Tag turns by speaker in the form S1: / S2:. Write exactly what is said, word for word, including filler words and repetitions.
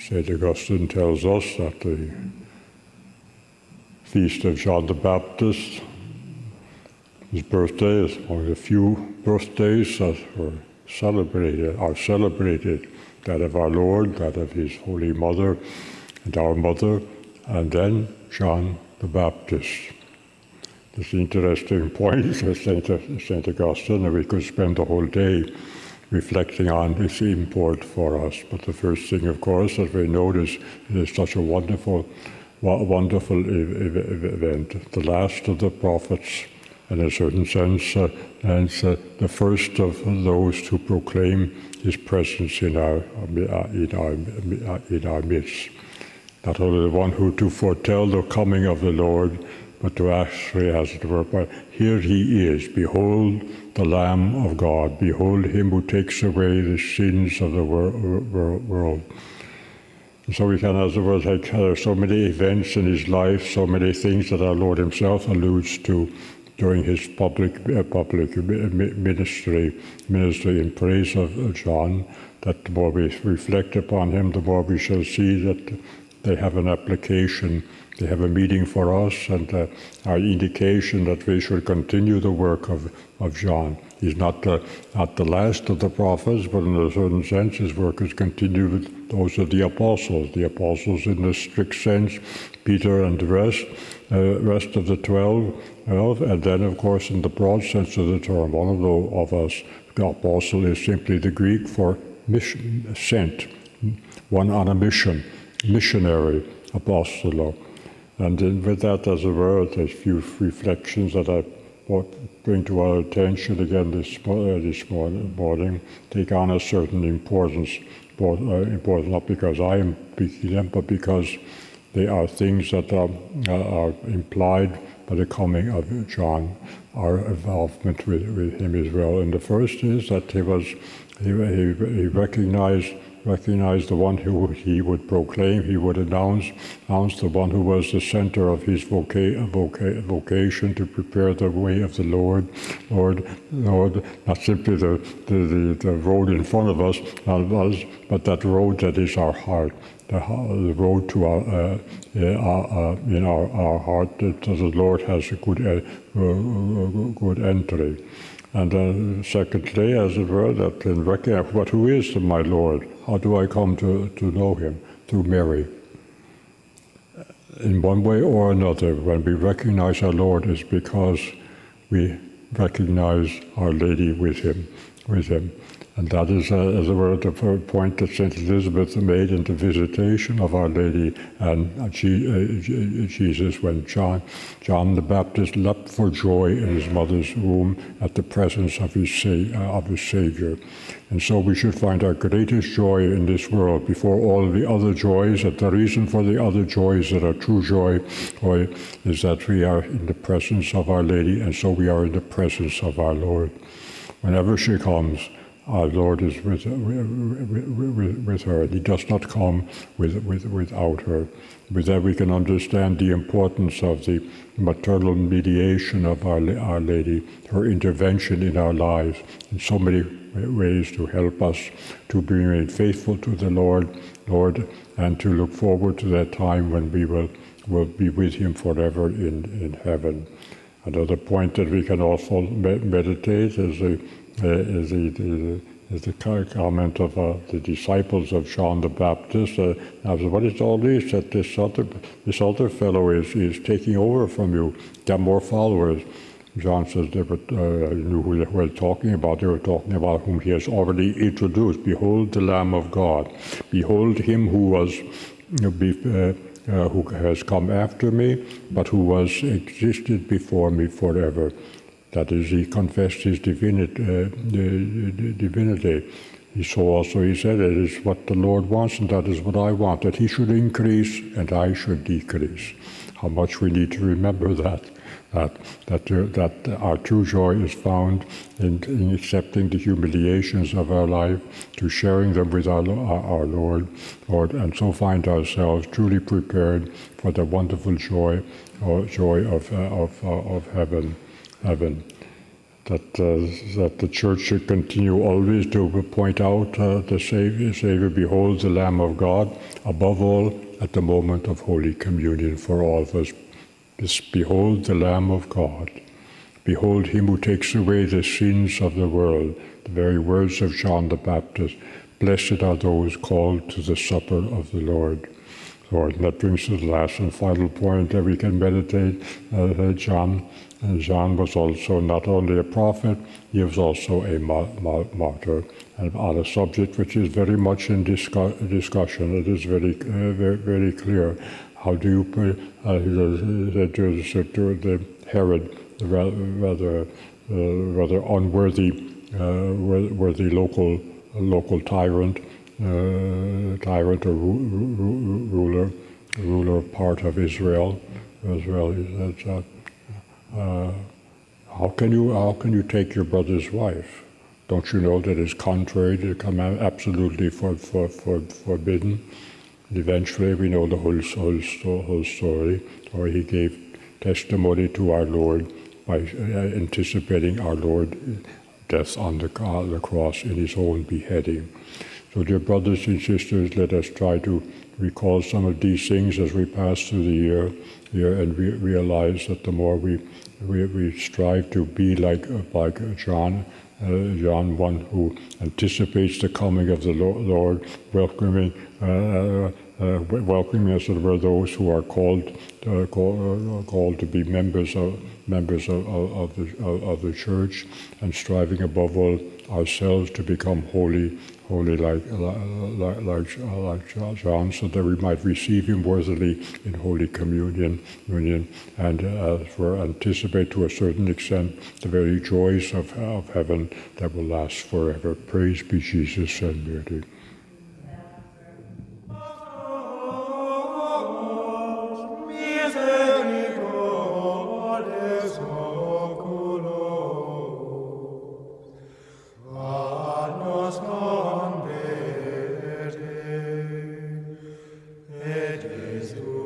S1: Saint Augustine tells us that the feast of John the Baptist, his birthday, is one of the few birthdays that were celebrated, are celebrated, that of our Lord, that of his Holy Mother, and our Mother, and then John the Baptist. It's an interesting point with Saint Augustine, and we could spend the whole day reflecting on its import for us. But the first thing, of course, that we notice it is such a wonderful, wonderful event. The last of the prophets, in a certain sense, uh, and uh, the first of those to proclaim his presence in our in our in our midst. Not only the one who to foretell the coming of the Lord, but to actually, as it were, but here he is. Behold the Lamb of God. Behold him who takes away the sins of the wor wor world. And so we can, as it were, take uh, so many events in his life, so many things that our Lord himself alludes to during his public uh, public ministry, ministry in praise of John, that the more we reflect upon him, the more we shall see that they have an application, they have a meaning for us, and uh, our indication that we should continue the work of, of John. He's not the, not the last of the prophets, but in a certain sense his work is continued with those of the apostles. The apostles in the strict sense, Peter and the rest, uh, rest of the twelve, twelve, and then of course in the broad sense of the term, one of, the, of us, the apostle is simply the Greek for mission, sent, one on a mission, missionary, apostolo. And then with that, as it were, there's a few reflections that I bring to our attention again this, uh, this morning, take on a certain importance, both, uh, importance, not because I am speaking them, but because they are things that are, uh, are implied by the coming of John, our involvement with, with him as well. And the first is that he was, he, he, he recognized recognized the one who he would proclaim, he would announce, announce the one who was the center of his voca voca vocation to prepare the way of the Lord, Lord, Lord, not simply the, the, the, the road in front of us, but that road that is our heart, the, the road to our, uh, uh, uh, in our, our heart, that the Lord has a good, uh, good entry. And uh, secondly, as it were, that in recognize what who is my Lord? How do I come to, to know him? Through Mary. In one way or another, when we recognize our Lord, is because we recognize Our Lady with him, with him. And that is, uh, as it were, the point that Saint Elizabeth made in the visitation of Our Lady and uh, Jesus, when John, John the Baptist leapt for joy in his mother's womb at the presence of his, sa uh, of his Savior. And so we should find our greatest joy in this world before all of the other joys, that the reason for the other joys that are true joy, joy is that we are in the presence of Our Lady, and so we are in the presence of our Lord. Whenever she comes, our Lord is with, with, with her. He does not come with, with, without her. With that we can understand the importance of the maternal mediation of Our, our Lady, her intervention in our lives in so many ways to help us to be made faithful to the Lord, Lord, and to look forward to that time when we will, will be with him forever in, in heaven. Another point that we can also me meditate is the Uh, is, the, the, is the comment of uh, the disciples of John the Baptist. Uh, now, what is all this? That this other, this other fellow is, is taking over from you, get more followers. John says they were, uh, knew who they were talking about. They were talking about whom he has already introduced. Behold the Lamb of God. Behold him who was, you know, be, uh, uh, who has come after me, but who was existed before me forever. That is, he confessed his divinity. Uh, divinity. He so also he said, it is what the Lord wants, and that is what I want, that he should increase and I should decrease. How much we need to remember that, that, that, uh, that our true joy is found in, in accepting the humiliations of our life, to sharing them with our, our, our Lord, Lord, and so find ourselves truly prepared for the wonderful joy, or joy of, uh, of, uh, of heaven. Heaven. that uh, that the Church should continue always to point out uh, the Savior. Savior, behold the Lamb of God, above all at the moment of Holy Communion for all of us. This, behold the Lamb of God. Behold him who takes away the sins of the world. The very words of John the Baptist. Blessed are those called to the supper of the Lord. Lord, and that brings us to the last and final point that we can meditate. Uh, John, and John was also not only a prophet, he was also a ma- ma- martyr, and on a subject which is very much in discu- discussion. It is very, uh, very, very clear. How do you put uh, the, the, the Herod, the rather, uh, rather unworthy, uh, worthy local local tyrant? Uh, tyrant or ru- ru- ruler, ruler part of Israel. Israel is uh, uh, how can you how can you take your brother's wife? Don't you know that it's contrary to the command, absolutely for, for, for, forbidden? And eventually, we know the whole whole, whole story, or he gave testimony to our Lord by uh, anticipating our Lord's death on the, on the cross in his own beheading. So, dear brothers and sisters, let us try to recall some of these things as we pass through the year, year and we realize that the more we we, we strive to be like like John, uh, John one who anticipates the coming of the Lord, welcoming uh, uh, welcoming as it were those who are called uh, call, uh, called to be members of members of, of, of the of, of the church, and striving above all ourselves to become holy. Holy like, like, like, like John, so that we might receive him worthily in Holy Communion, union, and uh, for anticipate to a certain extent the very joys of, of heaven that will last forever. Praise be Jesus and Mary.
S2: It is